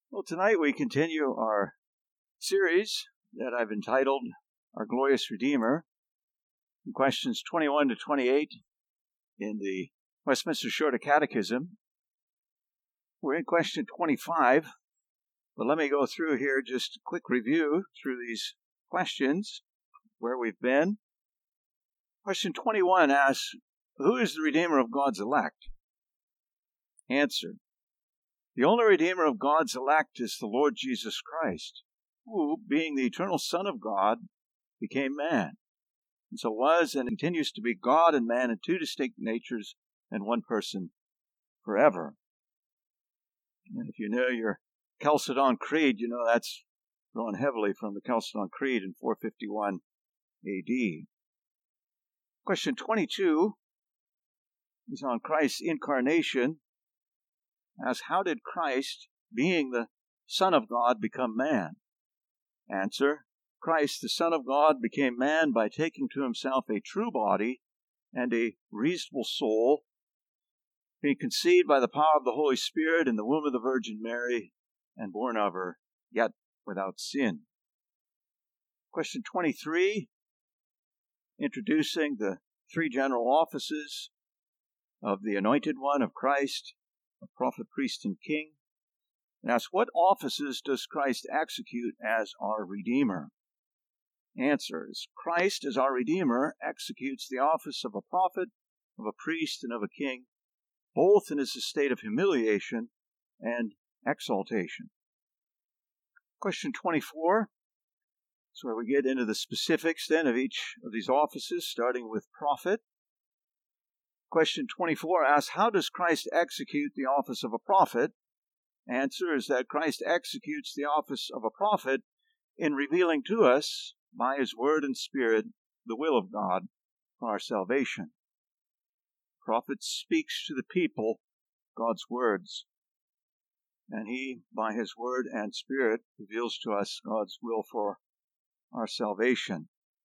Well, tonight we continue our series that I've entitled Our Glorious Redeemer, in questions 21 to 28 in the Westminster Shorter Catechism. We're in question 25, but let me go through here just a quick review through these questions, where we've been. Question 21 asks, who is the Redeemer of God's elect? Answer. The only Redeemer of God's elect is the Lord Jesus Christ, who, being the eternal Son of God, became man, and so was and continues to be God and man in two distinct natures and one person forever. And if you know your Chalcedon Creed, you know that's drawn heavily from the Chalcedon Creed in 451 A.D. Question 22 is on Christ's incarnation. Asks, how did Christ, being the Son of God, become man? Answer, Christ, the Son of God, became man by taking to himself a true body and a reasonable soul, being conceived by the power of the Holy Spirit in the womb of the Virgin Mary, and born of her, yet without sin. Question 23, introducing the three general offices of the Anointed One of Christ, a prophet, priest, and king. And asks, what offices does Christ execute as our Redeemer? Answers, Christ, as our Redeemer, executes the office of a prophet, of a priest, and of a king, both in his state of humiliation and exaltation. Question 24. So where we get into the specifics then of each of these offices, starting with prophet. Question 24 asks, how does Christ execute the office of a prophet? Answer is that Christ executes the office of a prophet in revealing to us, by his word and spirit, the will of God for our salvation. Prophet speaks to the people God's words, and he, by his word and spirit, reveals to us God's will for our salvation.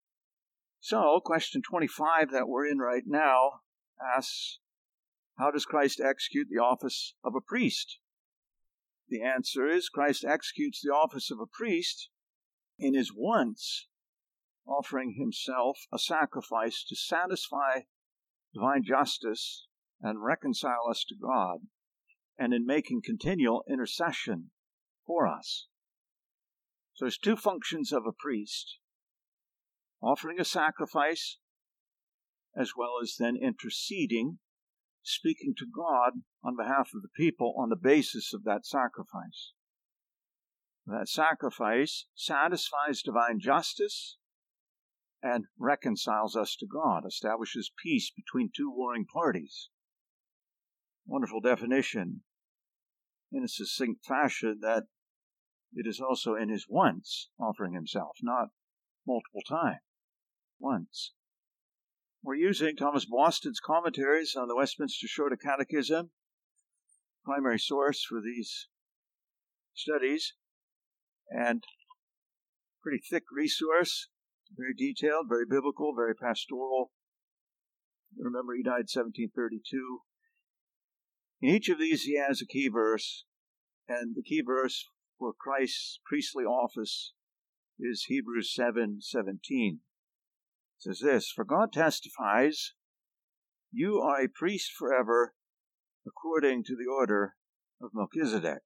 So, question 25 that we're in right now asks, how does Christ execute the office of a priest? The answer is, Christ executes the office of a priest in his once offering himself a sacrifice to satisfy divine justice and reconcile us to God, and in making continual intercession for us. So there's two functions of a priest: offering a sacrifice, as well as then interceding, speaking to God on behalf of the people on the basis of that sacrifice. That sacrifice satisfies divine justice and reconciles us to God, establishes peace between two warring parties. Wonderful definition in a succinct fashion that it is also in his once offering himself, not multiple times, once. We're using Thomas Boston's commentaries on the Westminster Shorter Catechism, primary source for these studies, and pretty thick resource, very detailed, very biblical, very pastoral. Remember, he died 1732. In each of these, he has a key verse, and the key verse for Christ's priestly office is Hebrews 7:17. It says this, for God testifies, you are a priest forever, according to the order of Melchizedek.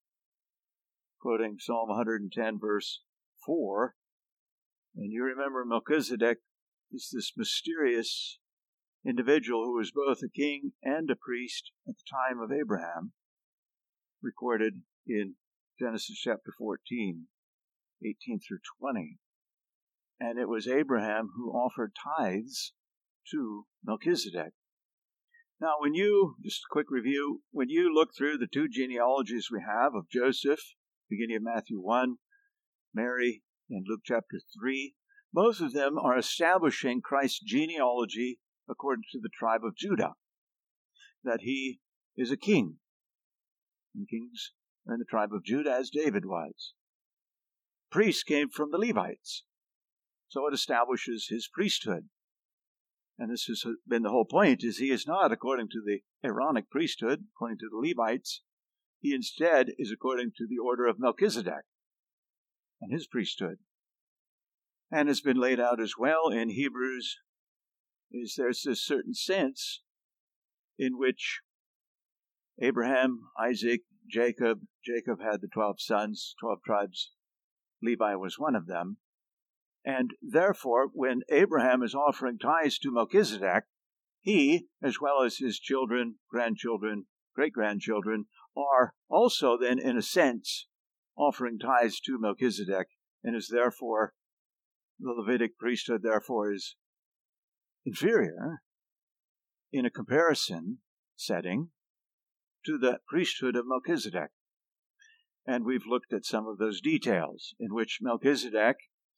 Quoting Psalm 110, verse 4. And you remember Melchizedek is this mysterious individual who was both a king and a priest at the time of Abraham, recorded in Genesis chapter 14, 18 through 20. And it was Abraham who offered tithes to Melchizedek. Now, just a quick review, when you look through the two genealogies we have of Joseph, beginning of Matthew 1, Mary in Luke chapter 3, both of them are establishing Christ's genealogy according to the tribe of Judah, that he is a king. And kings are in the tribe of Judah, as David was. Priests came from the Levites, so it establishes his priesthood. And this has been the whole point, is he is not, according to the Aaronic priesthood, according to the Levites, He instead is according to the order of Melchizedek and his priesthood. And has been laid out as well in Hebrews, is there's this certain sense in which Abraham, Isaac, Jacob had the 12 sons, 12 tribes. Levi was one of them. And therefore, when Abraham is offering tithes to Melchizedek, he, as well as his children, grandchildren, great-grandchildren, are also then, in a sense, offering tithes to Melchizedek, and is therefore, the Levitic priesthood, therefore, is inferior in a comparison setting to the priesthood of Melchizedek. And we've looked at some of those details in which Melchizedek,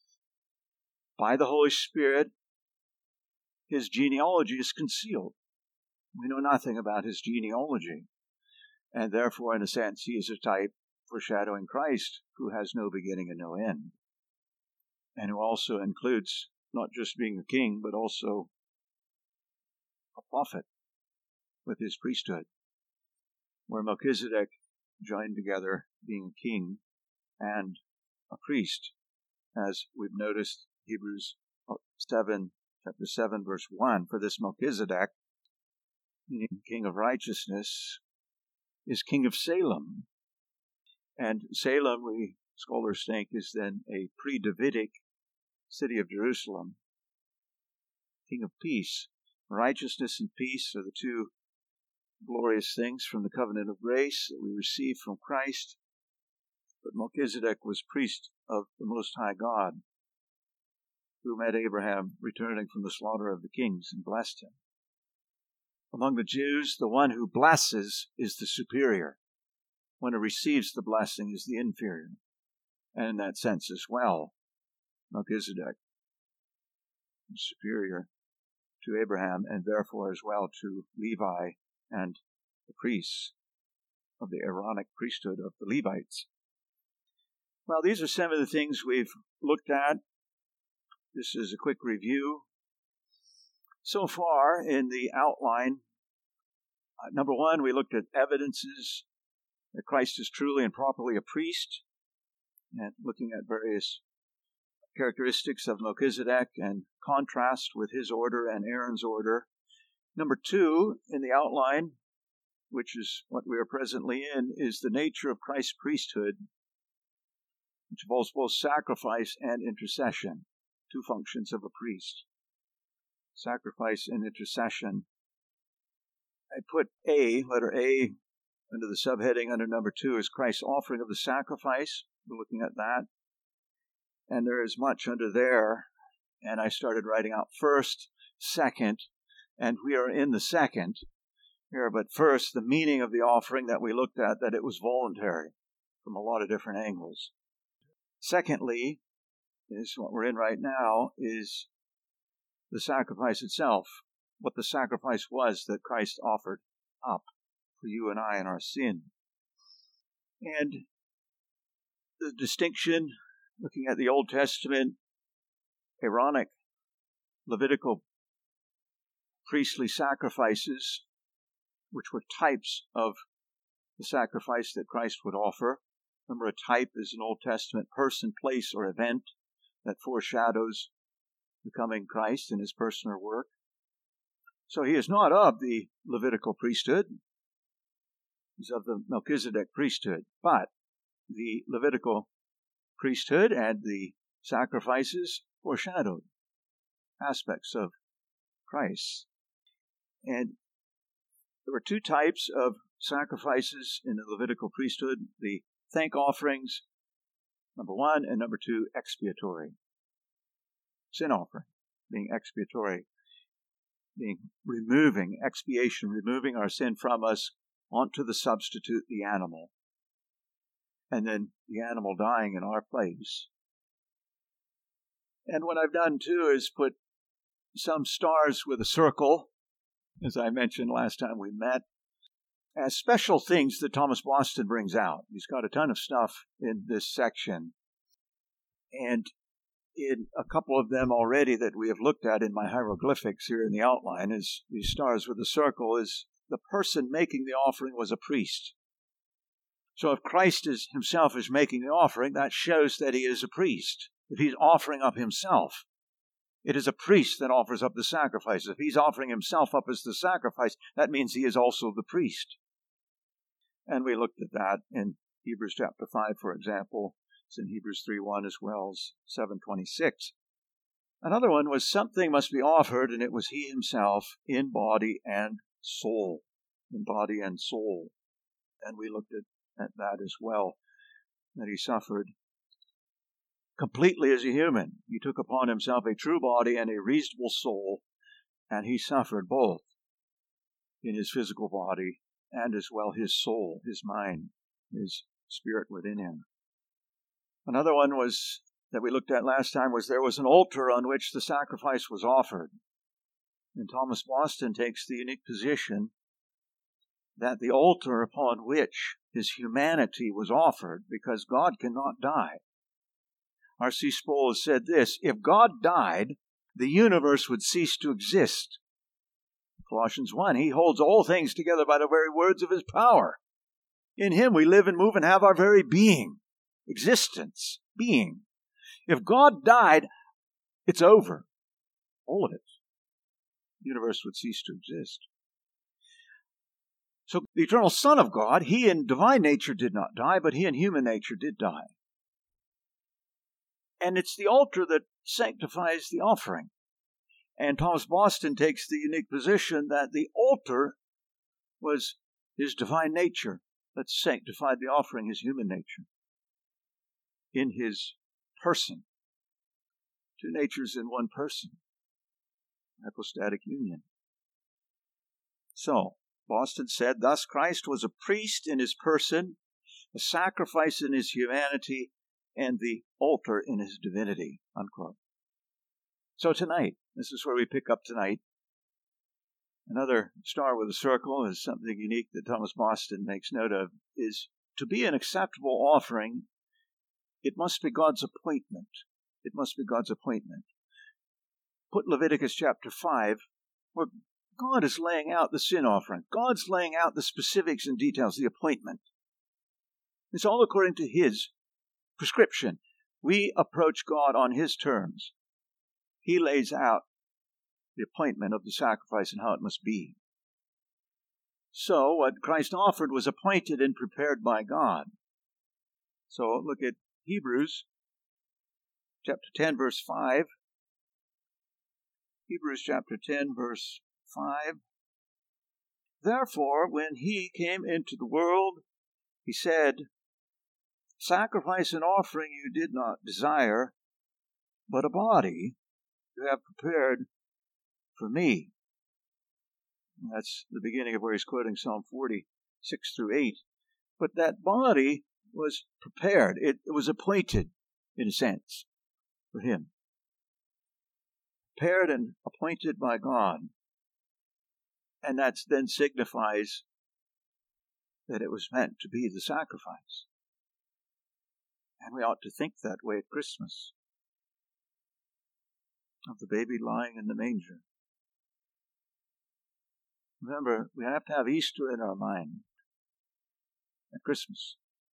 by the Holy Spirit, his genealogy is concealed. We know nothing about his genealogy. And therefore, in a sense, he is a type foreshadowing Christ, who has no beginning and no end. And who also includes not just being a king, but also a prophet with his priesthood, where Melchizedek joined together being a king and a priest, as we've noticed Hebrews 7, chapter 7, verse 1. For this Melchizedek, meaning king of righteousness, is king of Salem. And Salem, we scholars think, is then a pre-Davidic city of Jerusalem. King of peace. Righteousness and peace are the two glorious things from the covenant of grace that we receive from Christ. But Melchizedek was priest of the Most High God, who met Abraham returning from the slaughter of the kings and blessed him. Among the Jews, the one who blesses is the superior. One who receives the blessing is the inferior. And in that sense as well, Melchizedek is superior to Abraham, and therefore as well to Levi and the priests of the Aaronic priesthood of the Levites. Well, these are some of the things we've looked at. This is a quick review. So far in the outline, number one, we looked at evidences that Christ is truly and properly a priest, and looking at various characteristics of Melchizedek and contrast with his order and Aaron's order. Number two, in the outline, which is what we are presently in, is the nature of Christ's priesthood, which involves both sacrifice and intercession, two functions of a priest. Sacrifice and intercession. I put letter A, under the subheading under number 2 is Christ's offering of the sacrifice. We're looking at that. And there is much under there. And I started writing out first, second, and we are in the second here. But first, the meaning of the offering that we looked at, that it was voluntary from a lot of different angles. Secondly, is what we're in right now, is the sacrifice itself, what the sacrifice was that Christ offered up for you and I in our sin. And the distinction, looking at the Old Testament, Aaronic, Levitical priestly sacrifices, which were types of the sacrifice that Christ would offer. Remember, a type is an Old Testament person, place, or event that foreshadows the coming Christ in his personal work. So he is not of the Levitical priesthood. He's of the Melchizedek priesthood. But the Levitical priesthood and the sacrifices foreshadowed aspects of Christ. And there were two types of sacrifices in the Levitical priesthood: the thank offerings, number 1, and number 2, expiatory. Sin offering, being expiatory, being removing, expiation, removing our sin from us onto the substitute, the animal. And then the animal dying in our place. And what I've done too is put some stars with a circle, as I mentioned last time we met, as special things that Thomas Boston brings out. He's got a ton of stuff in this section. And in a couple of them already that we have looked at in my hieroglyphics here in the outline, is these stars with a circle, is the person making the offering was a priest. So if Christ himself is making the offering, that shows that he is a priest. If he's offering up himself, it is a priest that offers up the sacrifice. If he's offering himself up as the sacrifice, that means he is also the priest. And we looked at that in Hebrews chapter 5, for example. It's in Hebrews 3:1 as well as 7:26. Another one was something must be offered, and it was he himself in body and soul. In body and soul. And we looked at that as well, that he suffered completely as a human. He took upon himself a true body and a reasonable soul, and he suffered both in his physical body and as well his soul, his mind, his spirit within him. Another one was that we looked at last time was there was an altar on which the sacrifice was offered. And Thomas Boston takes the unique position that the altar upon which his humanity was offered, because God cannot die. R.C. Sproul has said this: if God died, the universe would cease to exist. Colossians 1, he holds all things together by the very words of his power. In him we live and move and have our very being, existence, being. If God died, it's over. All of it. The universe would cease to exist. So the eternal Son of God, he in divine nature did not die, but he in human nature did die. And it's the altar that sanctifies the offering. And Thomas Boston takes the unique position that the altar was his divine nature that sanctified the offering, his human nature, in his person. Two natures in one person. Hypostatic union. So, Boston said, thus Christ was a priest in his person, a sacrifice in his humanity, and the altar in his divinity, unquote. So tonight, this is where we pick up tonight. Another star with a circle is something unique that Thomas Boston makes note of, is to be an acceptable offering, it must be God's appointment. It must be God's appointment. Put Leviticus chapter 5, where God is laying out the sin offering. God's laying out the specifics and details, the appointment. It's all according to his prescription. We approach God on his terms. He lays out the appointment of the sacrifice and how it must be. So what Christ offered was appointed and prepared by God. So look at Hebrews chapter 10, verse 5. Hebrews chapter 10, verse 5. Therefore, when he came into the world, he said, sacrifice and offering you did not desire, but a body you have prepared for me. And that's the beginning of where he's quoting Psalm 46 through 8. But that body was prepared. It was appointed, in a sense, for him. Prepared and appointed by God. And that then signifies that it was meant to be the sacrifice. And we ought to think that way at Christmas, of the baby lying in the manger. Remember, we have to have Easter in our mind at Christmas.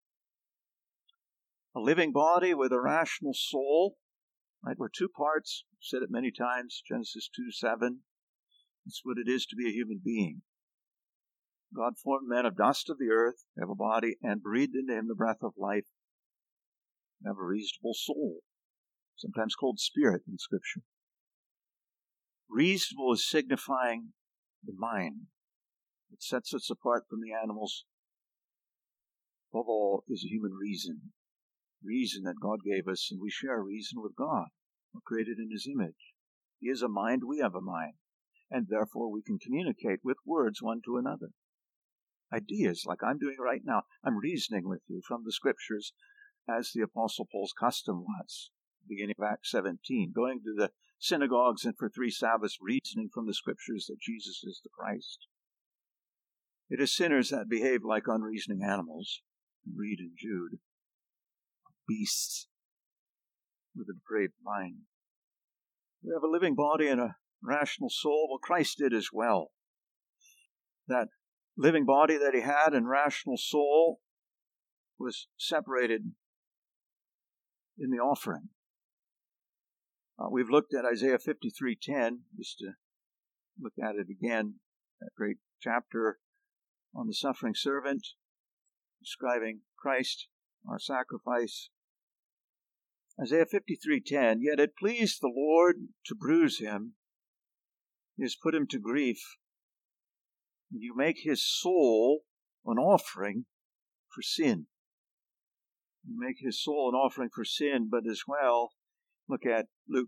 A living body with a rational soul, right? We're two parts. I've said it many times, Genesis 2:7. It's what it is to be a human being. God formed man of dust of the earth, have a body, and breathed into him the breath of life, and have a reasonable soul, sometimes called spirit in Scripture. Reasonable is signifying the mind. It sets us apart from the animals. Above all is a human reason. Reason that God gave us, and we share reason with God. We're created in his image. He has a mind, we have a mind. And therefore we can communicate with words one to another. Ideas, like I'm doing right now. I'm reasoning with you from the Scriptures, as the Apostle Paul's custom was, beginning of Acts 17, going to the synagogues and for 3 Sabbaths reasoning from the Scriptures that Jesus is the Christ. It is sinners that behave like unreasoning animals. Read in Jude. Beasts with a depraved mind. We have a living body and a rational soul. Well, Christ did as well. That living body that he had and rational soul, was separated in the offering. We've looked at Isaiah 53:10, just to look at it again, that great chapter on the suffering servant, describing Christ, our sacrifice. Isaiah 53:10, yet it pleased the Lord to bruise him. He has put him to grief. You make his soul an offering for sin. You make his soul an offering for sin, but as well, look at Luke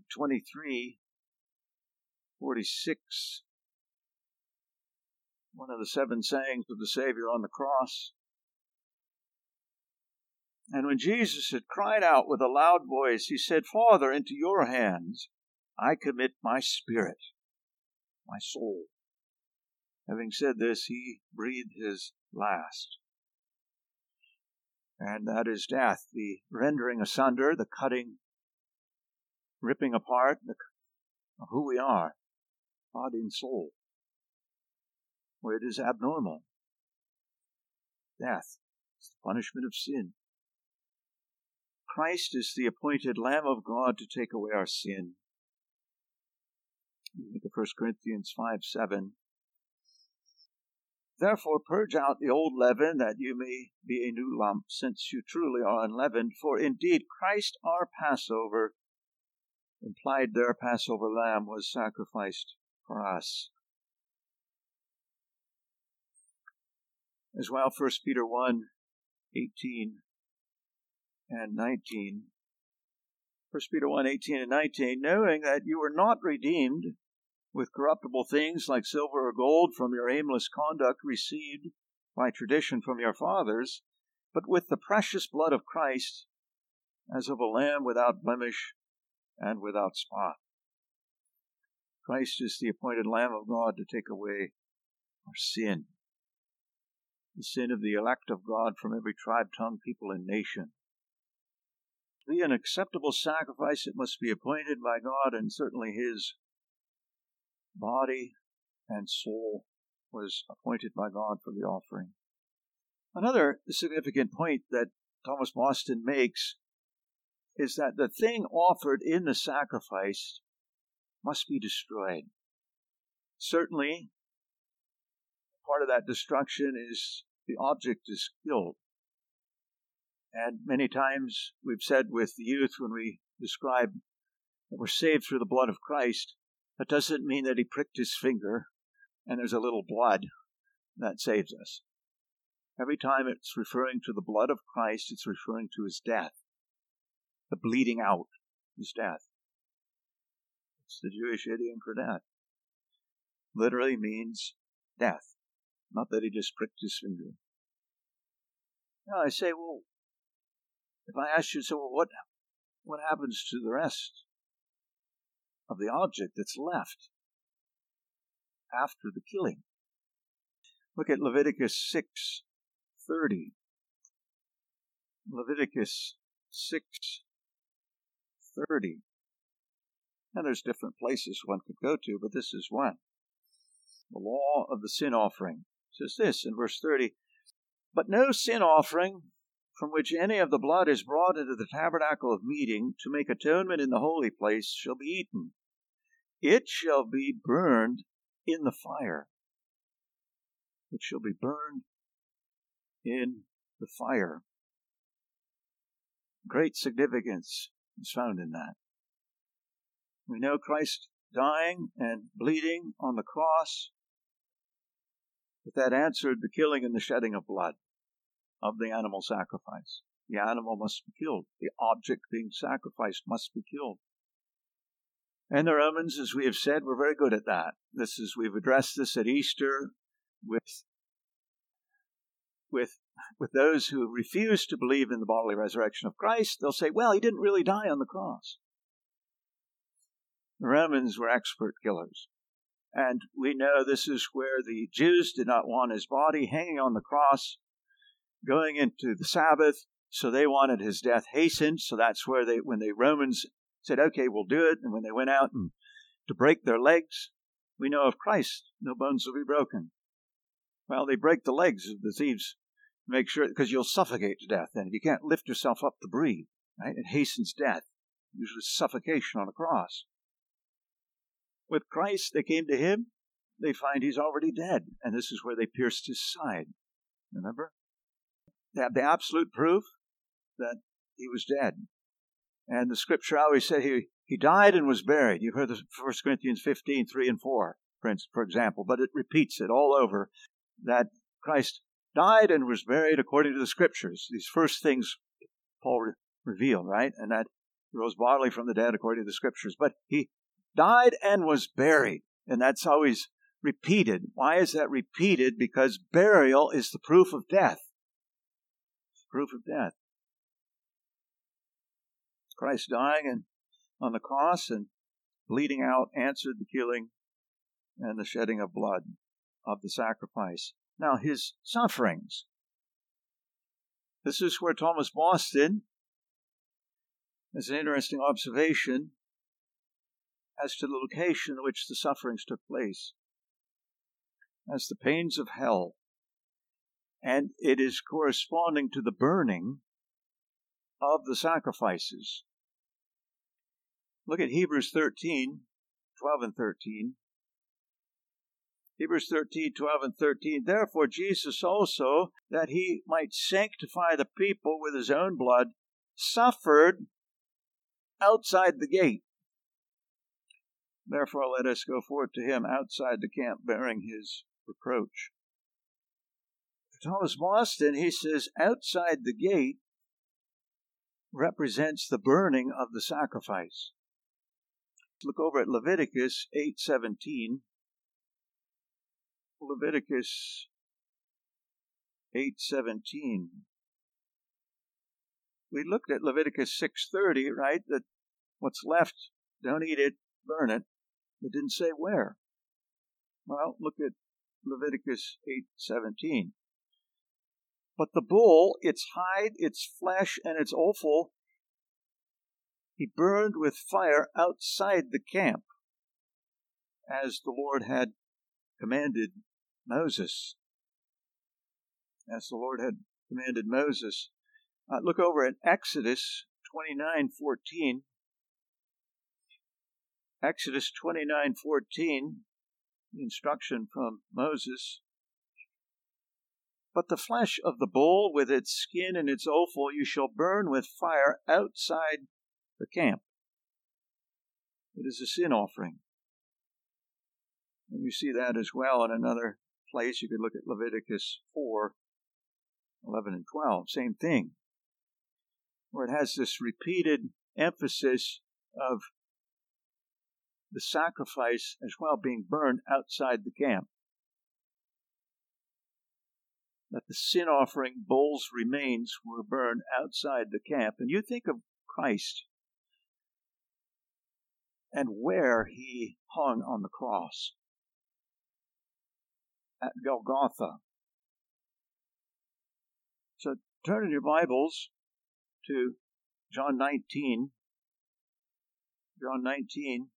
23:46. One of the 7 sayings of the Savior on the cross. And when Jesus had cried out with a loud voice, he said, Father, into your hands I commit my spirit, my soul. Having said this, he breathed his last. And that is death, the rendering asunder, the cutting, ripping apart of who we are, body and soul, where it is abnormal. Death is the punishment of sin. Christ is the appointed Lamb of God to take away our sin. Look at 1 Corinthians 5:7. Therefore purge out the old leaven, that you may be a new lump, since you truly are unleavened. For indeed Christ our Passover, implied their Passover lamb, was sacrificed for us. As well, 1 Peter 1:18 and 19. 1 Peter 1:18 and 19, knowing that you were not redeemed with corruptible things like silver or gold from your aimless conduct received by tradition from your fathers, but with the precious blood of Christ, as of a lamb without blemish and without spot. Christ is the appointed Lamb of God to take away our sin, the sin of the elect of God from every tribe, tongue, people, and nation. To be an acceptable sacrifice, it must be appointed by God, and certainly his body and soul was appointed by God for the offering. Another significant point that Thomas Boston makes is that the thing offered in the sacrifice must be destroyed. Certainly, part of that destruction is the object is killed. And many times we've said with the youth when we describe that we're saved through the blood of Christ, that doesn't mean that he pricked his finger and there's a little blood that saves us. Every time it's referring to the blood of Christ, it's referring to his death. The bleeding out is death. It's the Jewish idiom for death. Literally means death, not that he just pricked his finger. Now I say, well, if I ask you, so what happens to the rest of the object that's left after the killing? Look at Leviticus 6:30. Leviticus 6:30. Now there's different places one could go to, but this is one. The law of the sin offering says this in verse 30, but no sin offering from which any of the blood is brought into the tabernacle of meeting to make atonement in the holy place shall be eaten. It shall be burned in the fire. It shall be burned in the fire. Great significance is found in that. We know Christ dying and bleeding on the cross, but that answered the killing and the shedding of blood of the animal sacrifice. The animal must be killed. The object being sacrificed must be killed. And the Romans, as we have said, were very good at that. We've addressed this at Easter with those who refuse to believe in the bodily resurrection of Christ. They'll say, well, he didn't really die on the cross. The Romans were expert killers. And we know this is where the Jews did not want his body hanging on the cross, going into the Sabbath, so they wanted his death hastened. So that's where when the Romans said, okay, we'll do it, and when they went out and to break their legs, we know of Christ, no bones will be broken. Well, they break the legs of the thieves Make sure, because you'll suffocate to death then. If you can't lift yourself up to breathe, right? It hastens death. Usually suffocation on a cross. With Christ, they came to him. They find he's already dead. And this is where they pierced his side. Remember? They have the absolute proof that he was dead. And the scripture always said he died and was buried. You've heard the 1 Corinthians 15, 3 and 4, for example. But it repeats it all over that Christ died and was buried according to the scriptures. These first things Paul revealed, right? And that he rose bodily from the dead according to the scriptures. But he died and was buried. And that's always repeated. Why is that repeated? Because burial is the proof of death. Proof of death. Christ dying on the cross and bleeding out answered the killing and the shedding of blood of the sacrifice. Now, his sufferings. This is where Thomas Boston has an interesting observation as to the location in which the sufferings took place. As the pains of hell. And it is corresponding to the burning of the sacrifices. Look at Hebrews 13, 12 and 13. Hebrews 13, 12 and 13. Therefore Jesus also, that he might sanctify the people with his own blood, suffered outside the gate. Therefore let us go forth to him outside the camp, bearing his reproach. Thomas Boston, he says, outside the gate represents the burning of the sacrifice. Look over at Leviticus 8:17. Leviticus 8:17. We looked at Leviticus 6:30, right? That what's left, don't eat it, burn it. It didn't say where. Well, look at Leviticus 8:17. But the bull, its hide, its flesh, and its offal, he burned with fire outside the camp, as the Lord had commanded Moses. As the Lord had commanded Moses. Look over at Exodus 29:14. Exodus 29:14, the instruction from Moses. But the flesh of the bull with its skin and its offal you shall burn with fire outside the camp. It is a sin offering. And you see that as well in another place. You could look at Leviticus 4:11 and 12. Same thing. Where it has this repeated emphasis of the sacrifice as well being burned outside the camp. That the sin offering, bull's remains, were burned outside the camp. And you think of Christ and where he hung on the cross. At Golgotha. So turn in your Bibles to John 19. John 19,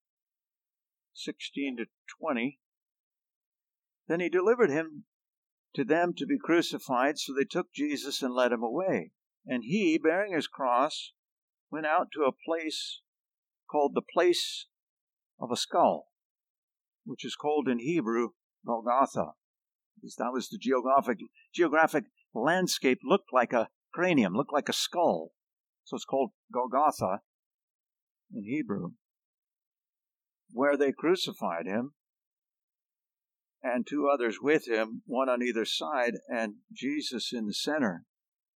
16 to 20. Then he delivered him to them to be crucified, so they took Jesus and led him away. And he, bearing his cross, went out to a place called the place of a skull, which is called in Hebrew Golgotha. Because that was the geographic landscape, looked like a cranium, looked like a skull. So it's called Golgotha in Hebrew, where they crucified him, and two others with him, one on either side, and Jesus in the center.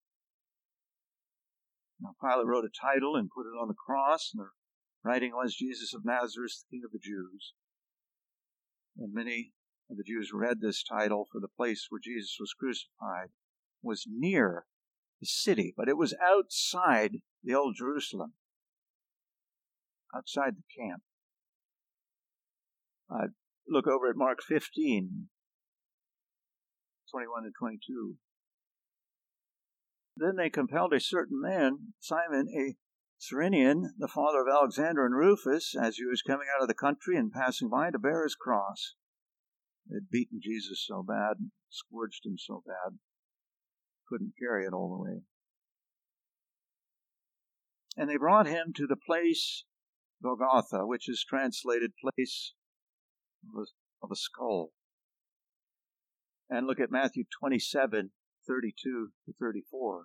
Now Pilate wrote a title and put it on the cross, and the writing was Jesus of Nazareth, the King of the Jews. And many of the Jews read this title, for the place where Jesus was crucified was near the city, but it was outside the old Jerusalem, outside the camp. Look over at Mark 15, 21 and 22. Then they compelled a certain man, Simon, a Cyrenian, the father of Alexander and Rufus, as he was coming out of the country and passing by, to bear his cross. They'd beaten Jesus so bad, scourged him so bad. couldn't carry it all the way. And they brought him to the place Golgotha, which is translated place of a skull. And look at Matthew 27:32-34.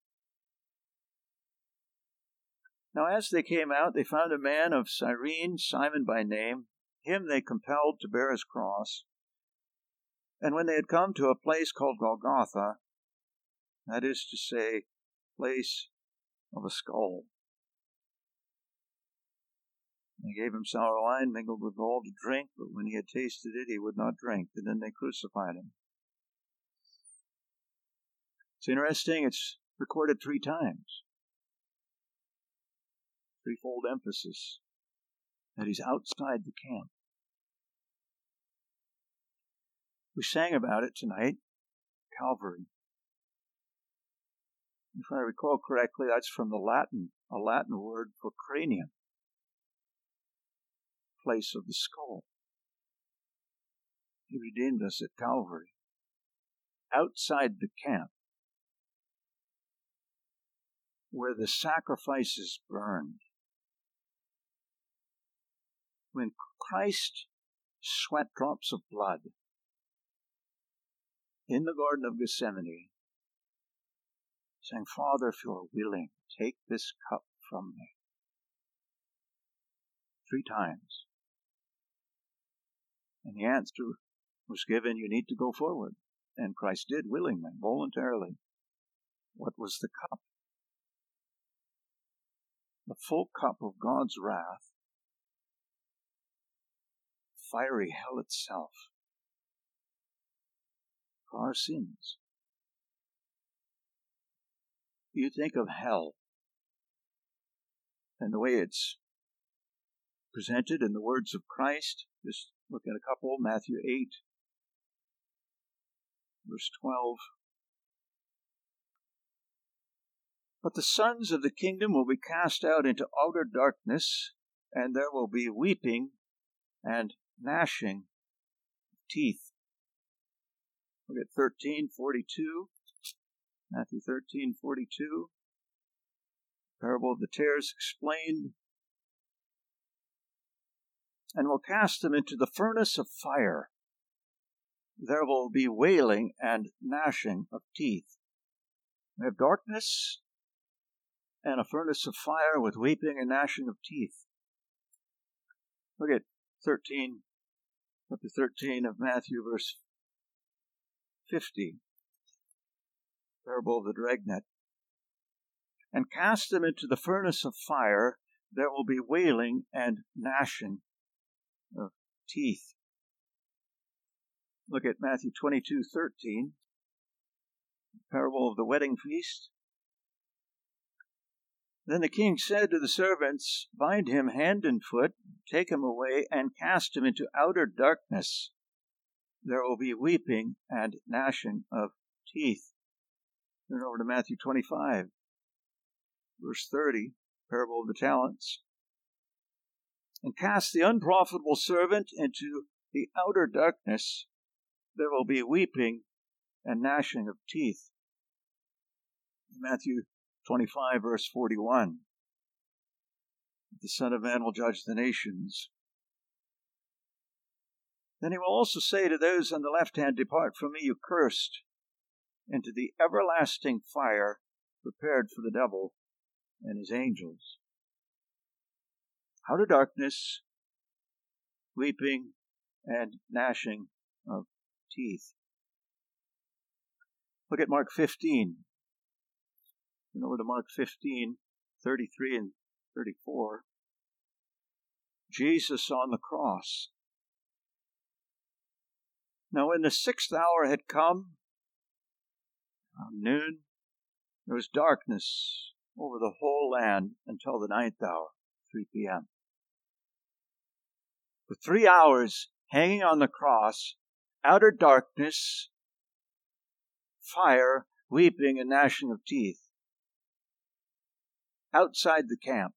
Now as they came out, they found a man of Cyrene, Simon by name. Him they compelled to bear his cross. And when they had come to a place called Golgotha, that is to say, place of a skull, they gave him sour wine mingled with gall to drink, but when he had tasted it, he would not drink. And then they crucified him. It's interesting, it's recorded 3 times. Threefold emphasis that he's outside the camp. We sang about it tonight, Calvary. If I recall correctly, that's from the Latin, a Latin word for cranium, place of the skull. He redeemed us at Calvary, outside the camp, where the sacrifices burned. When Christ sweat drops of blood in the Garden of Gethsemane, saying, Father, if you are willing, take this cup from me. 3 times. And the answer was given, you need to go forward. And Christ did willingly, voluntarily. What was the cup? The full cup of God's wrath, fiery hell itself, for our sins. You think of hell and the way it's presented in the words of Christ. Just look at a couple, Matthew 8, verse 12. But the sons of the kingdom will be cast out into outer darkness, and there will be weeping and gnashing of teeth. Look at 13:42. Matthew 13:42. Parable of the tares explained. And will cast them into the furnace of fire. There will be wailing and gnashing of teeth. We have darkness and a furnace of fire with weeping and gnashing of teeth. Look at chapter 13 of Matthew, verse 50. Parable of the dragnet. And cast them into the furnace of fire. There will be wailing and gnashing of teeth. Look at Matthew 22:13. Parable of the wedding feast. Then the king said to the servants, bind him hand and foot, take him away, and cast him into outer darkness. There will be weeping and gnashing of teeth. Turn over to Matthew 25, verse 30, parable of the talents. And cast the unprofitable servant into the outer darkness. There will be weeping and gnashing of teeth. Matthew 25, verse 41. The Son of Man will judge the nations. Then he will also say to those on the left hand, depart from me, you cursed, into the everlasting fire prepared for the devil and his angels. Outer darkness, weeping and gnashing of teeth. Look at Mark 15. And over to Mark 15, 33 and 34. Jesus on the cross. Now when the 6th hour had come, around noon, there was darkness over the whole land until the 9th hour, 3 p.m. For 3 hours, hanging on the cross, outer darkness, fire, weeping and gnashing of teeth. Outside the camp.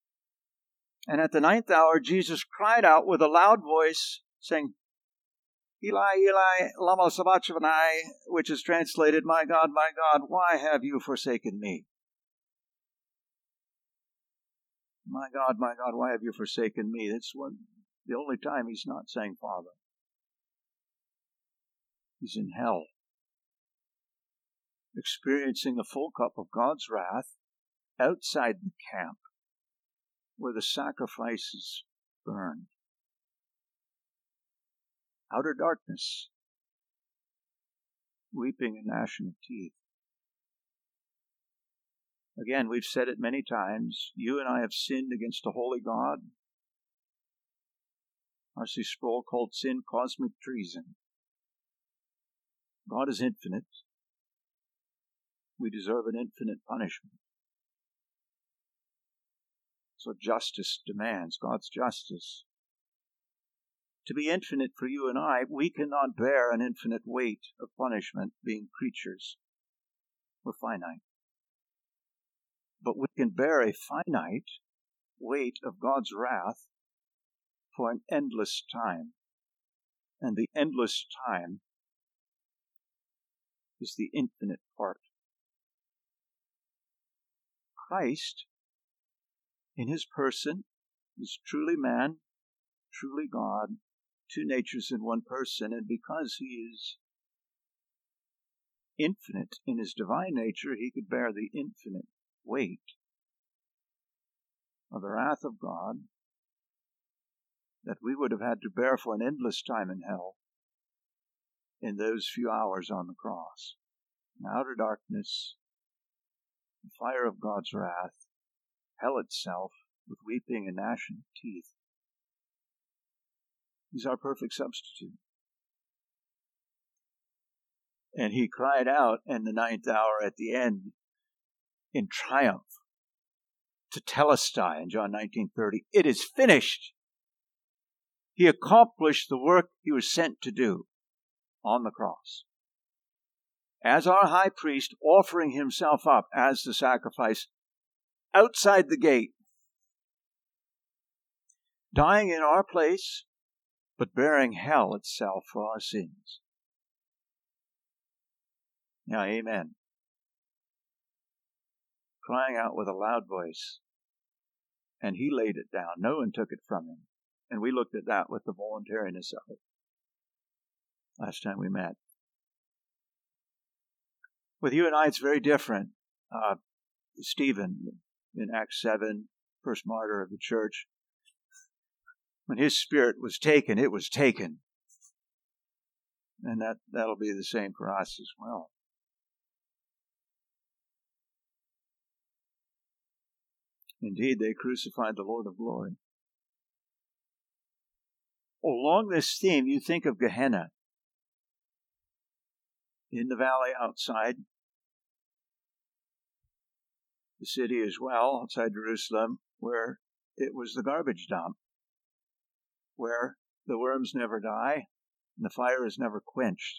And at the 9th hour, Jesus cried out with a loud voice, saying, Eli, Eli, lama sabachthani, which is translated, my God, why have you forsaken me? My God, why have you forsaken me? That's the only time he's not saying Father. He's in hell, experiencing the full cup of God's wrath outside the camp where the sacrifices burned. Outer darkness, weeping and gnashing of teeth. Again, we've said it many times. You and I have sinned against a holy God. R.C. Sproul called sin cosmic treason. God is infinite. We deserve an infinite punishment. So justice demands, God's justice. To be infinite for you and I, we cannot bear an infinite weight of punishment being creatures. We're finite. But we can bear a finite weight of God's wrath for an endless time. And the endless time is the infinite part. Christ, in his person, is truly man, truly God, two natures in one person, and because he is infinite in his divine nature, he could bear the infinite weight of the wrath of God that we would have had to bear for an endless time in hell in those few hours on the cross. In outer darkness, the fire of God's wrath, hell itself, with weeping and gnashing of teeth. He's our perfect substitute. And he cried out in the 9th hour at the end in triumph to Telestai in John 19:30, it is finished. He accomplished the work he was sent to do on the cross. As our high priest, offering himself up as the sacrifice outside the gate, dying in our place, but bearing hell itself for our sins. Now, amen. Crying out with a loud voice, and he laid it down. No one took it from him. And we looked at that with the voluntariness of it last time we met. With you and I, it's very different. Stephen, in Acts 7, first martyr of the church, when his spirit was taken, it was taken. And that'll be the same for us as well. Indeed, they crucified the Lord of glory. Along this theme, you think of Gehenna. In the valley outside the city as well, outside Jerusalem, where it was the garbage dump, where the worms never die and the fire is never quenched.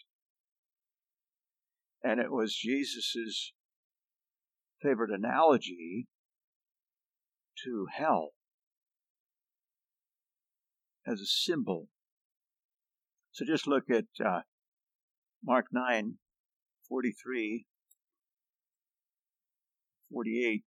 And it was Jesus' favorite analogy to hell as a symbol. So just look at Mark 9:43, 48.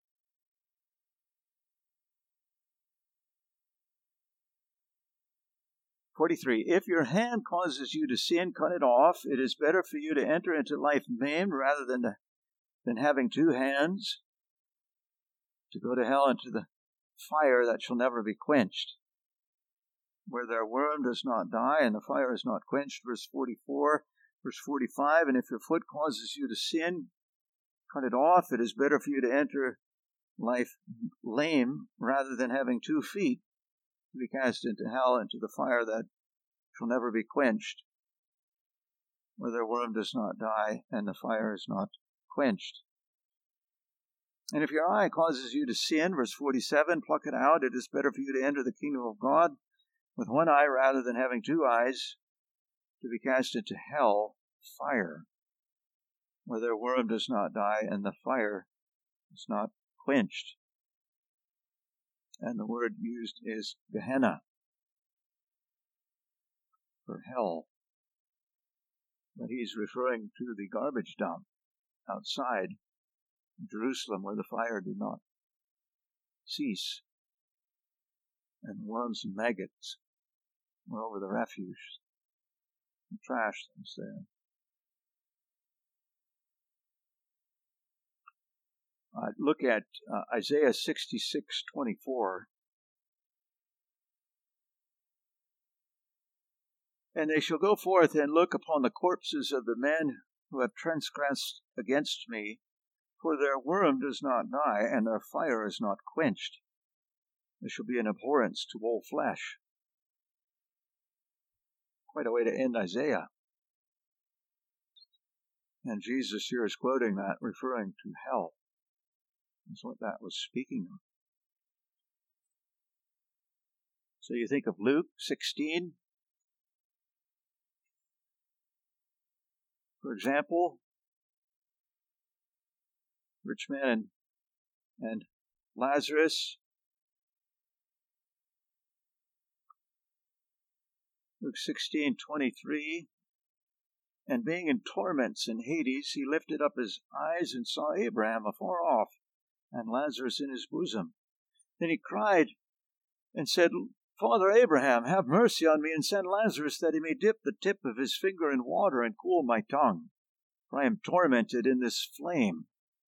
If your hand causes you to sin, cut it off. It is better for you to enter into life maimed rather than having two hands to go to hell into the fire that shall never be quenched, where their worm does not die and the fire is not quenched. Verse 44, verse 45, and if your foot causes you to sin, cut it off. It is better for you to enter life lame rather than having 2 feet to be cast into hell, into the fire that shall never be quenched, where their worm does not die and the fire is not quenched. And if your eye causes you to sin, verse 47, pluck it out. It is better for you to enter the kingdom of God with one eye rather than having 2 eyes to be cast into hell, fire, where their worm does not die and the fire is not quenched. And the word used is Gehenna, for hell. But he's referring to the garbage dump outside Jerusalem where the fire did not cease, and worms and maggots were over the refuse and trash that was there. Look at Isaiah 66:24. And they shall go forth and look upon the corpses of the men who have transgressed against me, for their worm does not die, and their fire is not quenched. There shall be an abhorrence to all flesh. Quite a way to end Isaiah. And Jesus here is quoting that, referring to hell. That's what that was speaking of. So you think of Luke 16, for example, rich man and Lazarus. Luke 16:23. And being in torments in Hades, he lifted up his eyes and saw Abraham afar off, and Lazarus in his bosom. Then he cried and said, Father Abraham, have mercy on me, and send Lazarus that he may dip the tip of his finger in water and cool my tongue, for I am tormented in this flame.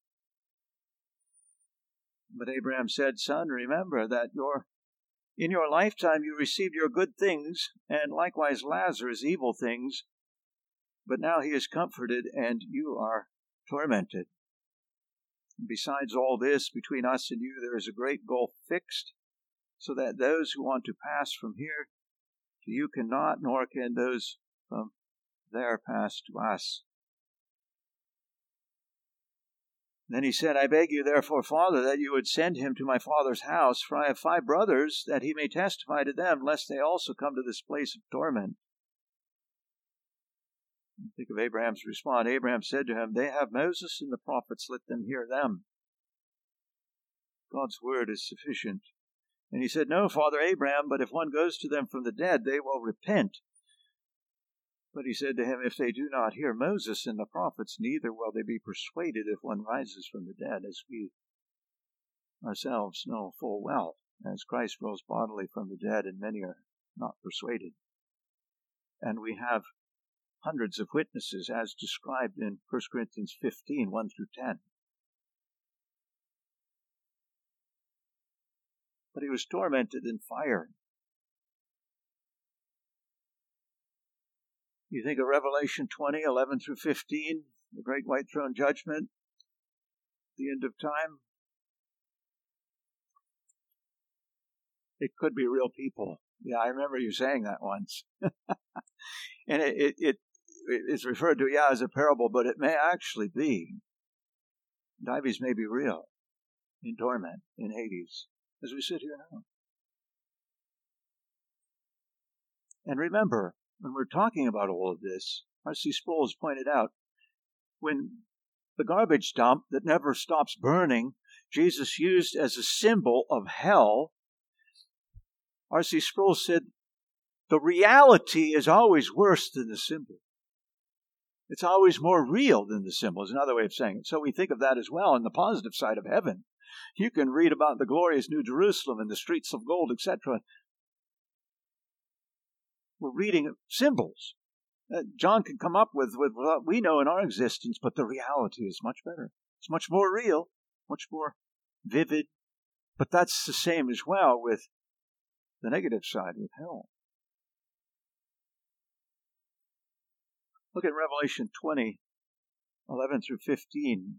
But Abraham said, Son, remember that in your lifetime you received your good things, and likewise Lazarus evil things, but now he is comforted, and you are tormented. And besides all this, between us and you there is a great gulf fixed, so that those who want to pass from here to you cannot, nor can those from there pass to us. Then he said, I beg you therefore, Father, that you would send him to my father's house, for I have 5 brothers, that he may testify to them, lest they also come to this place of torment. Think of Abraham's response. Abraham said to him, They have Moses and the prophets, let them hear them. God's word is sufficient. And he said, No, Father Abraham, but if one goes to them from the dead, they will repent. But he said to him, If they do not hear Moses and the prophets, neither will they be persuaded if one rises from the dead, as we ourselves know full well, as Christ rose bodily from the dead, and many are not persuaded. And we have hundreds of witnesses, as described in 1 Corinthians 15, 1 through 10. But he was tormented in fire. You think of Revelation 20, 11 through 15, the great white throne judgment, the end of time. It could be real people. Yeah, I remember you saying that once. And it's referred to, as a parable, but it may actually be. Dives may be real in torment in Hades, as we sit here now. And remember, when we're talking about all of this, R.C. Sproul has pointed out, when the garbage dump that never stops burning, Jesus used as a symbol of hell, R.C. Sproul said, the reality is always worse than the symbol. It's always more real than the symbol, is another way of saying it. So we think of that as well in the positive side of heaven. You can read about the glorious New Jerusalem and the streets of gold, etc. We're reading symbols. John can come up with what we know in our existence, but the reality is much better. It's much more real, much more vivid. But that's the same as well with the negative side, with hell. Look at Revelation 20, 11 through 15.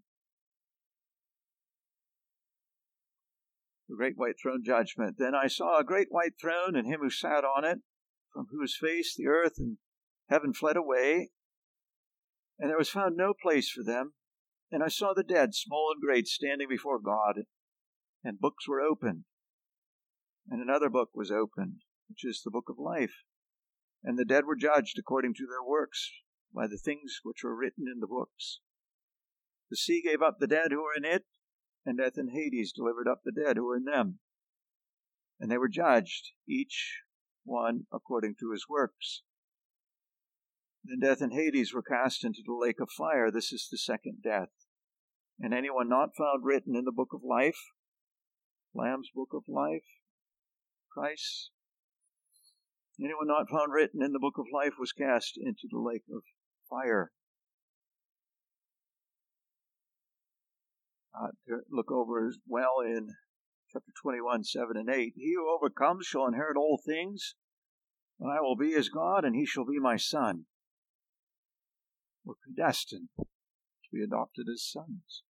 The great white throne judgment. Then I saw a great white throne, and him who sat on it, from whose face the earth and heaven fled away, and there was found no place for them. And I saw the dead, small and great, standing before God, and books were opened. And another book was opened, which is the book of life. And the dead were judged according to their works, by the things which were written in the books. The sea gave up the dead who were in it, and death and Hades delivered up the dead who were in them. And they were judged, each one according to his works. Then death and Hades were cast into the lake of fire. This is the second death. And anyone not found written in the book of life, Lamb's book of life, Christ, anyone not found written in the book of life was cast into the lake of fire. To look over as well in chapter 21, 7 and 8. He who overcomes shall inherit all things, and I will be his God, and he shall be my son. We're predestined to be adopted as sons.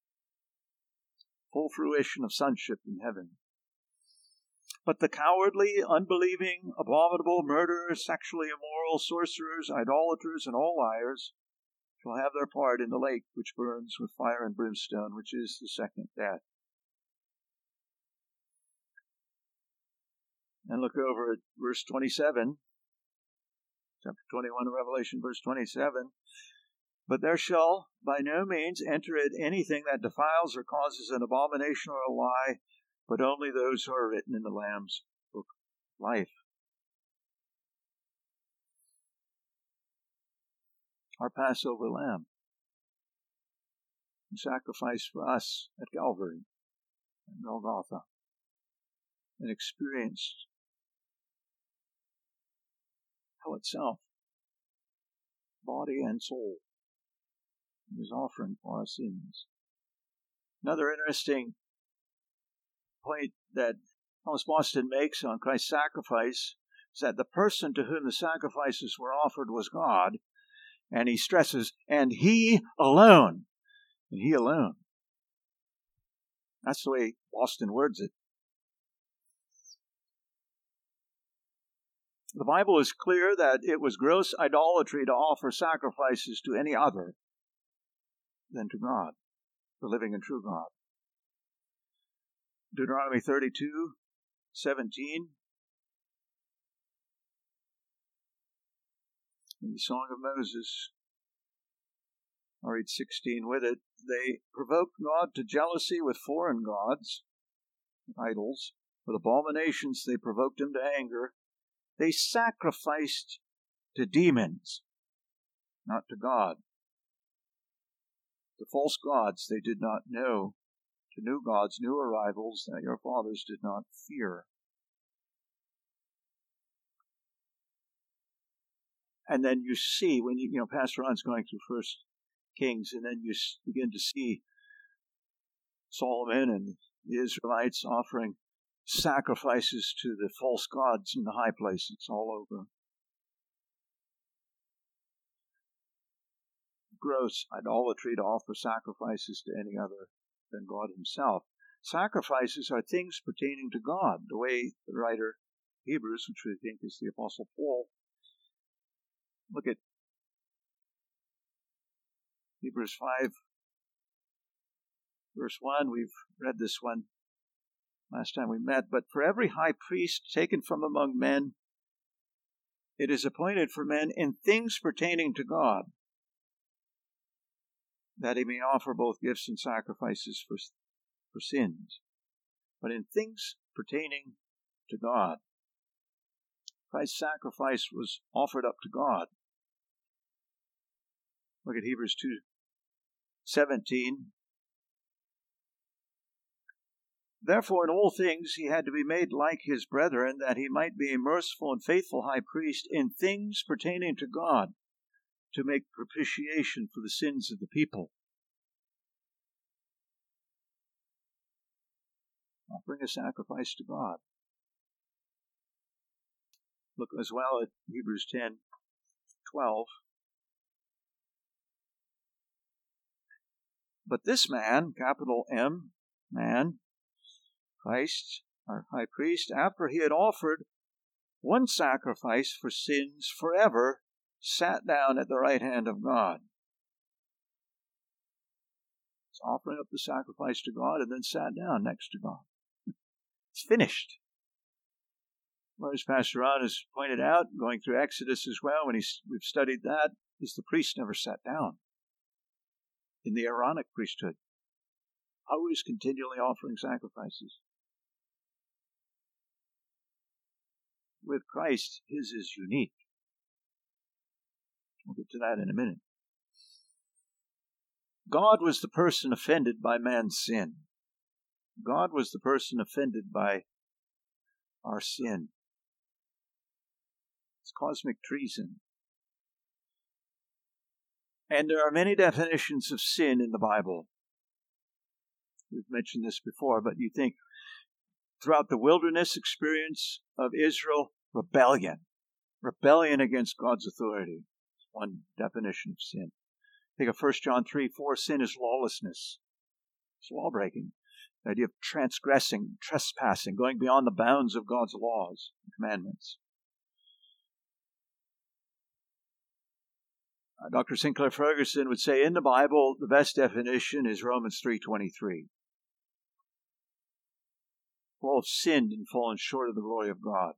Full fruition of sonship in heaven. But the cowardly, unbelieving, abominable, murderers, sexually immoral, sorcerers, idolaters, and all liars shall have their part in the lake which burns with fire and brimstone, which is the second death. And look over at verse 27, chapter 21 of Revelation, verse 27. But there shall by no means enter it anything that defiles or causes an abomination or a lie, but only those who are written in the Lamb's book of life. Our Passover lamb, who sacrificed for us at Calvary and Golgotha, and experienced hell itself, body and soul, in his offering for our sins. Another interesting point that Thomas Boston makes on Christ's sacrifice is that the person to whom the sacrifices were offered was God, and he stresses, and he alone. And he alone. That's the way Boston words it. The Bible is clear that it was gross idolatry to offer sacrifices to any other than to God, the living and true God. Deuteronomy 32:17. In the Song of Moses, I'll read 16 with it. They provoked God to jealousy with foreign gods, idols. With abominations they provoked him to anger. They sacrificed to demons, not to God. To false gods they did not know. To new gods, new arrivals that your fathers did not fear. And then you see, when Pastor Ron's going through First Kings, and then you begin to see Solomon and the Israelites offering sacrifices to the false gods in the high places all over. Gross idolatry to offer sacrifices to any other than God himself. Sacrifices are things pertaining to God, the way the writer of Hebrews, which we think is the Apostle Paul. Look at Hebrews 5, verse 1. We've read this one last time we met. But for every high priest taken from among men, it is appointed for men in things pertaining to God, that he may offer both gifts and sacrifices for sins. But in things pertaining to God, Christ's sacrifice was offered up to God. Look at Hebrews 2:17. Therefore in all things he had to be made like his brethren, that he might be a merciful and faithful high priest in things pertaining to God, to make propitiation for the sins of the people. Offering a sacrifice to God. Look as well at Hebrews 10:12. But this man, capital M, man, Christ, our high priest, after he had offered one sacrifice for sins forever, sat down at the right hand of God. He's offering up the sacrifice to God and then sat down next to God. It's finished. Well, as Pastor Ron has pointed out, going through Exodus as well, when we've studied that, is the priest never sat down in the Aaronic priesthood. Always continually offering sacrifices. With Christ, his is unique. We'll get to that in a minute. God was the person offended by man's sin. God was the person offended by our sin. It's cosmic treason. And there are many definitions of sin in the Bible. We've mentioned this before, but you think throughout the wilderness experience of Israel, rebellion against God's authority. One definition of sin. Think of 1 John 3:4, sin is lawlessness. It's law-breaking. The idea of transgressing, trespassing, going beyond the bounds of God's laws and commandments. Dr. Sinclair Ferguson would say in the Bible, the best definition is Romans 3:23. All have sinned and fallen short of the glory of God.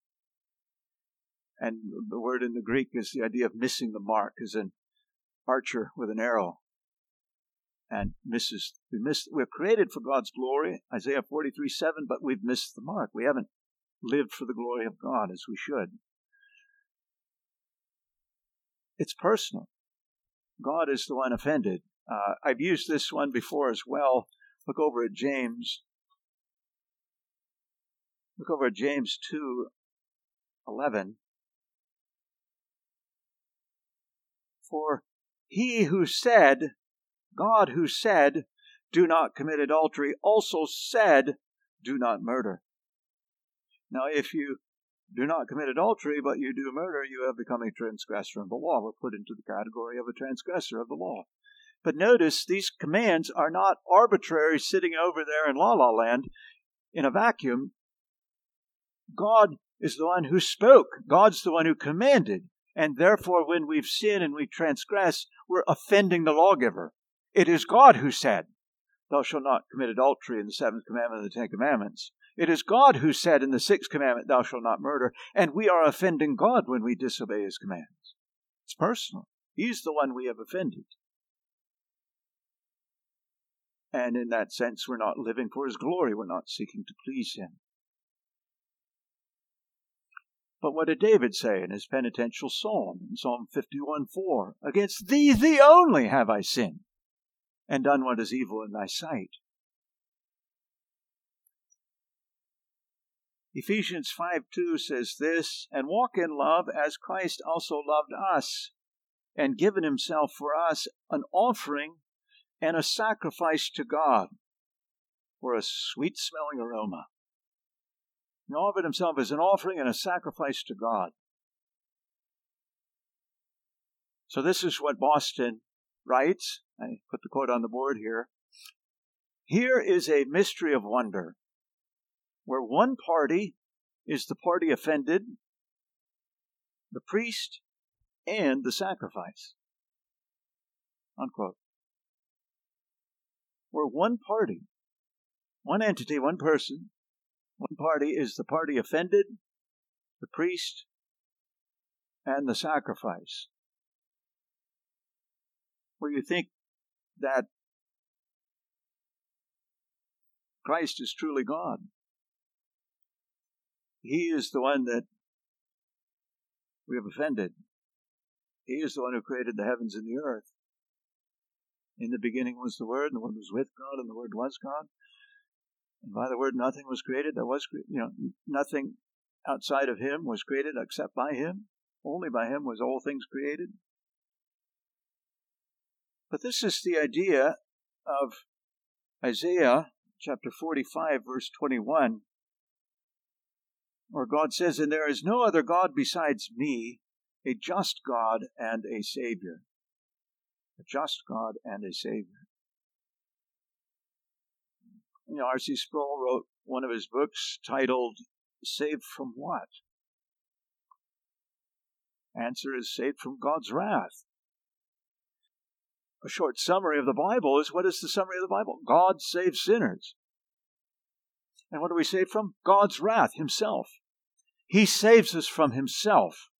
And the word in the Greek is the idea of missing the mark, as an archer with an arrow and misses. We're created for God's glory, Isaiah 43:7, but we've missed the mark. We haven't lived for the glory of God as we should. It's personal. God is the one offended. I've used this one before as well. Look over at James. Look over at James 2:11. For he who said, God who said, do not commit adultery, also said, do not murder. Now, if you do not commit adultery, but you do murder, you have become a transgressor of the law. We're put into the category of a transgressor of the law. But notice, these commands are not arbitrary, sitting over there in la-la land in a vacuum. God is the one who spoke. God's the one who commanded. And therefore, when we've sinned and we transgress, we're offending the lawgiver. It is God who said, thou shalt not commit adultery in the 7th commandment of the 10 commandments. It is God who said in the 6th commandment, thou shalt not murder. And we are offending God when we disobey his commands. It's personal. He's the one we have offended. And in that sense, we're not living for his glory. We're not seeking to please him. But what did David say in his penitential psalm, in Psalm 51:4? Against thee only have I sinned, and done what is evil in thy sight. Ephesians 5:2 says this, and walk in love as Christ also loved us, and given himself for us an offering and a sacrifice to God for a sweet-smelling aroma. He offered himself as an offering and a sacrifice to God. So this is what Boston writes. I put the quote on the board here. Here is a mystery of wonder, where one party is the party offended, the priest, and the sacrifice. Unquote. Where one party, one entity, one person, one party is the party offended, the priest, and the sacrifice. Where you think that Christ is truly God. He is the one that we have offended. He is the one who created the heavens and the earth. In the beginning was the Word, and the Word was with God, and the Word was God. And by the Word, nothing was created that was created. Nothing outside of him was created except by him. Only by him was all things created. But this is the idea of Isaiah chapter 45, verse 21, where God says, and there is no other God besides me, a just God and a Savior. A just God and a Savior. R.C. Sproul wrote one of his books titled, Saved from What? Answer is saved from God's wrath. A short summary of the Bible is, what is the summary of the Bible? God saves sinners. And what are we saved from? God's wrath himself. He saves us from himself.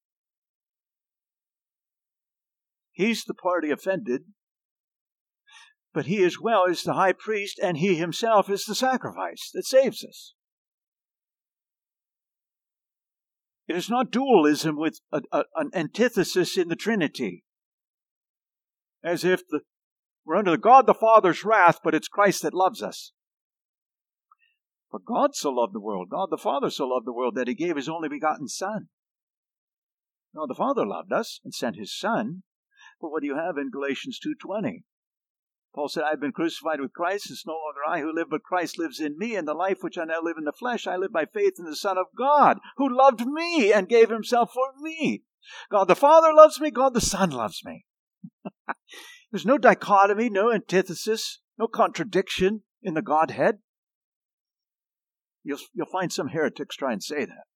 He's the party offended, but he as well is the high priest, and he himself is the sacrifice that saves us. It is not dualism with an antithesis in the Trinity. As if we're under God the Father's wrath, but it's Christ that loves us. For God so loved the world, God the Father so loved the world, that He gave His only begotten Son. God the Father loved us and sent His Son. But what do you have in Galatians 2:20? Paul said, I have been crucified with Christ. It's no longer I who live, but Christ lives in me. And the life which I now live in the flesh, I live by faith in the Son of God, who loved me and gave Himself for me. God the Father loves me. God the Son loves me. There's no dichotomy, no antithesis, no contradiction in the Godhead. You'll find some heretics try and say that.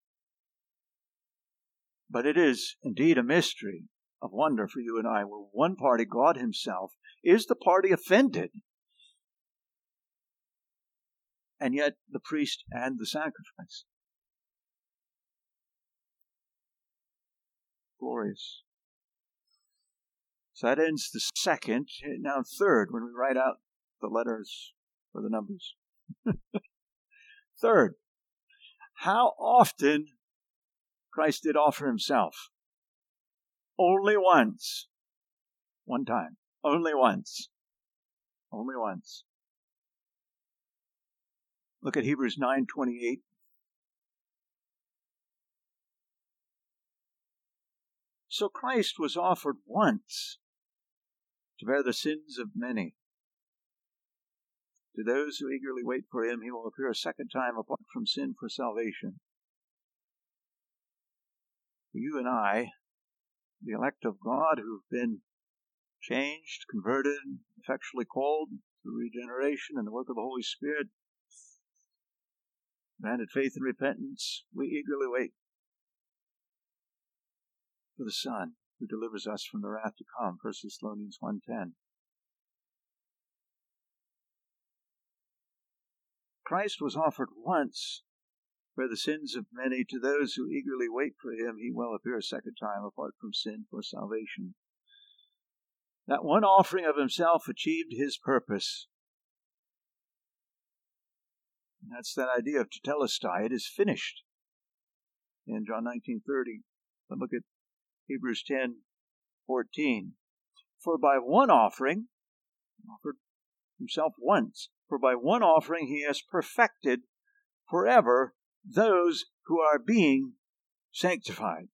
But it is indeed a mystery of wonder for you and I, where one party, God Himself, is the party offended, and yet the priest and the sacrifice. Glorious. So that ends the second. Now third, when we write out the letters or the numbers. Third, how often Christ did offer Himself? Only once. One time. Only once. Only once. Look at Hebrews 9:28. So Christ was offered once to bear the sins of many. To those who eagerly wait for Him, He will appear a second time apart from sin for salvation. For you and I, the elect of God who've been changed, converted, effectually called through regeneration and the work of the Holy Spirit, granted faith and repentance, we eagerly wait for the Son who delivers us from the wrath to come. 1 Thessalonians 1:10. Christ was offered once for the sins of many. To those who eagerly wait for Him, He will appear a second time apart from sin for salvation. That one offering of Himself achieved His purpose. And that's that idea of tetelestai. It is finished in John 19:30. But look at Hebrews 10:14. For by one offering, offered Himself once, for by one offering He has perfected forever those who are being sanctified.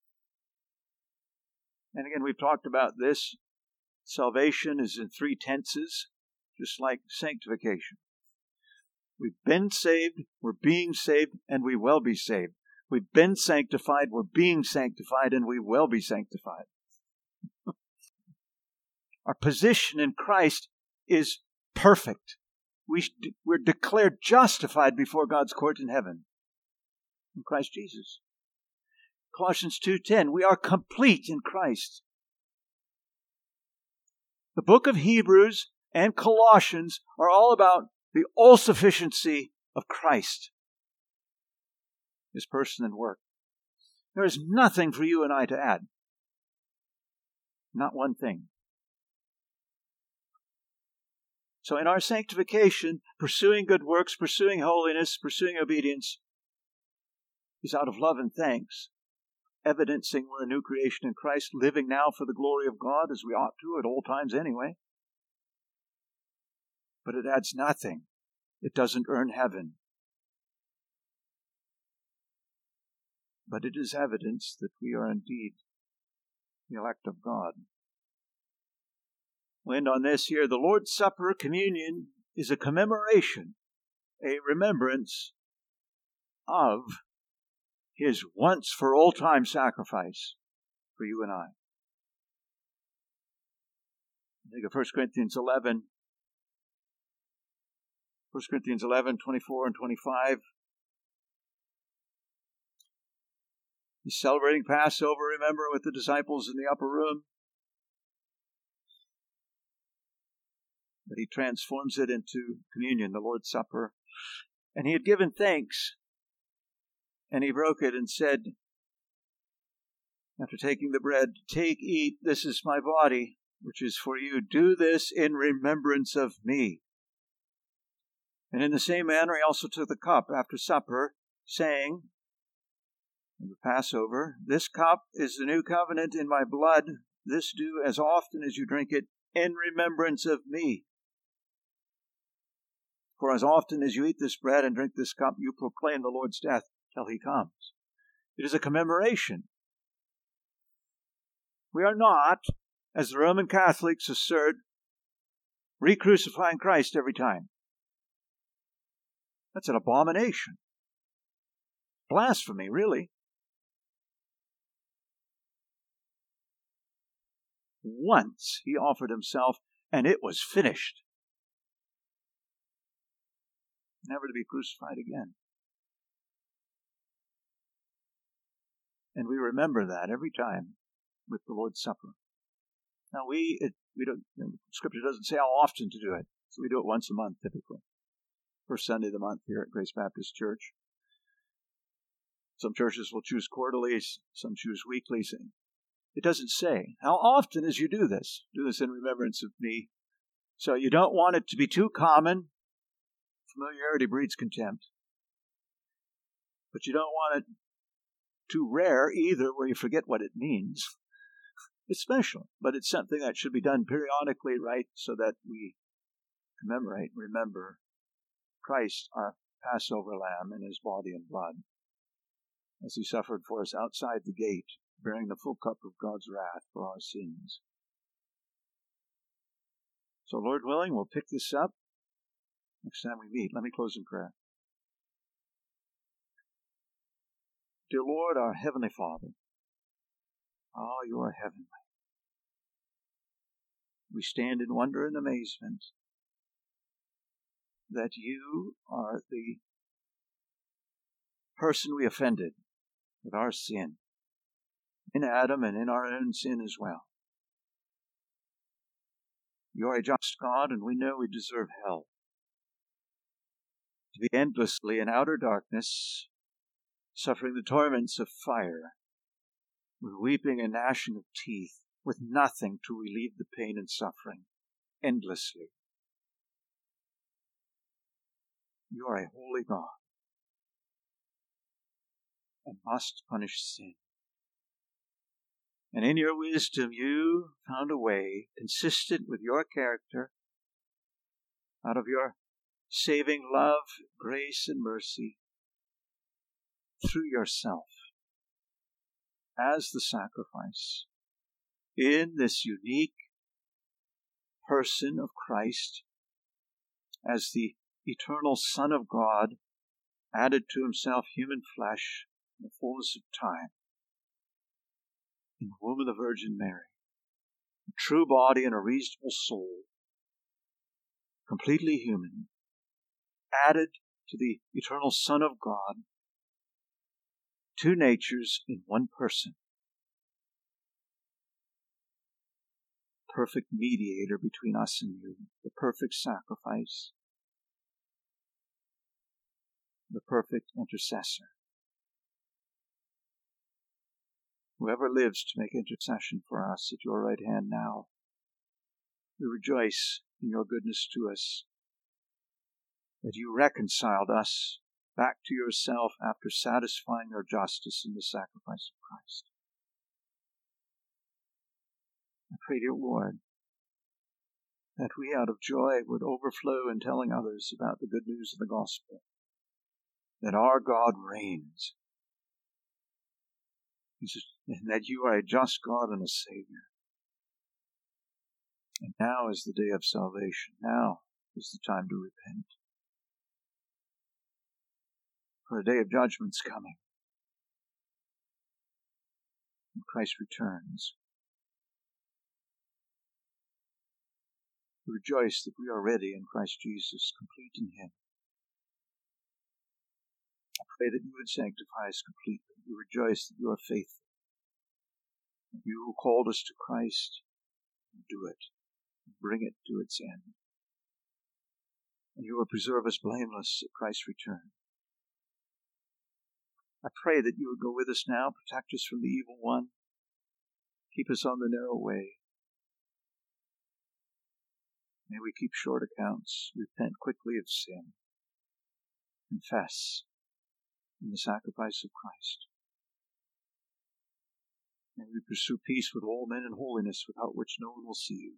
And again, we've talked about this. Salvation is in three tenses, just like sanctification. We've been saved, we're being saved, and we will be saved. We've been sanctified, we're being sanctified, and we will be sanctified. Our position in Christ is perfect. We're declared justified before God's court in heaven in Christ Jesus. Colossians 2:10, we are complete in Christ. The book of Hebrews and Colossians are all about the all-sufficiency of Christ, His person and work. There is nothing for you and I to add. Not one thing. So in our sanctification, pursuing good works, pursuing holiness, pursuing obedience is out of love and thanks, evidencing we're a new creation in Christ, living now for the glory of God as we ought to at all times anyway. But it adds nothing. It doesn't earn heaven. But it is evidence that we are indeed the elect of God. We'll end on this here. The Lord's Supper, communion, is a commemoration, a remembrance of His once-for-all-time sacrifice for you and I. Think of 1 Corinthians 11. 1 Corinthians 11, 24 and 25. He's celebrating Passover, remember, with the disciples in the upper room. But He transforms it into communion, the Lord's Supper. And He had given thanks. And He broke it and said, after taking the bread, take, eat, this is my body, which is for you. Do this in remembrance of me. And in the same manner He also took the cup after supper, saying, of the Passover. This cup is the new covenant in my blood. This do as often as you drink it in remembrance of me. For as often as you eat this bread and drink this cup, you proclaim the Lord's death till he comes. It is a commemoration. We are not, as the Roman Catholics assert, re-crucifying Christ every time. That's an abomination. Blasphemy, really. Once he offered himself, and it was finished. Never to be crucified again. And we remember that every time with the Lord's Supper. Now Scripture doesn't say how often to do it, so we do it once a month typically. First Sunday of the month here at Grace Baptist Church. Some churches will choose quarterly, some choose weekly. It doesn't say how often as you do this in remembrance of me. So you don't want it to be too common. Familiarity breeds contempt. But you don't want it too rare either, where you forget what it means. It's special, but it's something that should be done periodically, right, so that we remember Christ, our Passover lamb, in his body and blood, as he suffered for us outside the gate, bearing the full cup of God's wrath for our sins. So, Lord willing, we'll pick this up next time we meet. Let me close in prayer. Dear Lord, our Heavenly Father, you are heavenly. We stand in wonder and amazement that you are the person we offended with our sin, in Adam and in our own sin as well. You are a just God, and we know we deserve hell. To be endlessly in outer darkness, suffering the torments of fire, with weeping and gnashing of teeth, with nothing to relieve the pain and suffering, endlessly. You are a holy God and must punish sin. And in your wisdom, you found a way consistent with your character, out of your saving love, grace, and mercy, through yourself, as the sacrifice, in this unique person of Christ, as the eternal Son of God, added to himself human flesh in the fullness of time, in the womb of the Virgin Mary, a true body and a reasonable soul, completely human, added to the eternal Son of God, two natures in one person, perfect mediator between us and you, the perfect sacrifice, the perfect intercessor. Whoever lives to make intercession for us at your right hand now, we rejoice in your goodness to us, that you reconciled us back to yourself after satisfying our justice in the sacrifice of Christ. I pray, dear Lord, that we out of joy would overflow in telling others about the good news of the gospel, that our God reigns, and that you are a just God and a Savior. And now is the day of salvation. Now is the time to repent. For a day of judgment's coming, when Christ returns. We rejoice that we are ready in Christ Jesus, complete in him. I pray that you would sanctify us completely. We rejoice that you are faithful. You who called us to Christ, do it. Bring it to its end. And you will preserve us blameless at Christ's return. I pray that you would go with us now, protect us from the evil one, keep us on the narrow way. May we keep short accounts, repent quickly of sin, confess in the sacrifice of Christ. May we pursue peace with all men and holiness, without which no one will see you.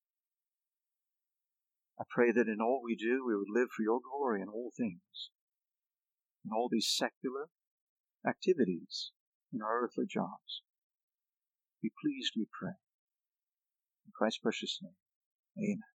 I pray that in all we do, we would live for your glory in all things, in all these secular activities, in our earthly jobs. Be pleased, we pray. In Christ's precious name, amen.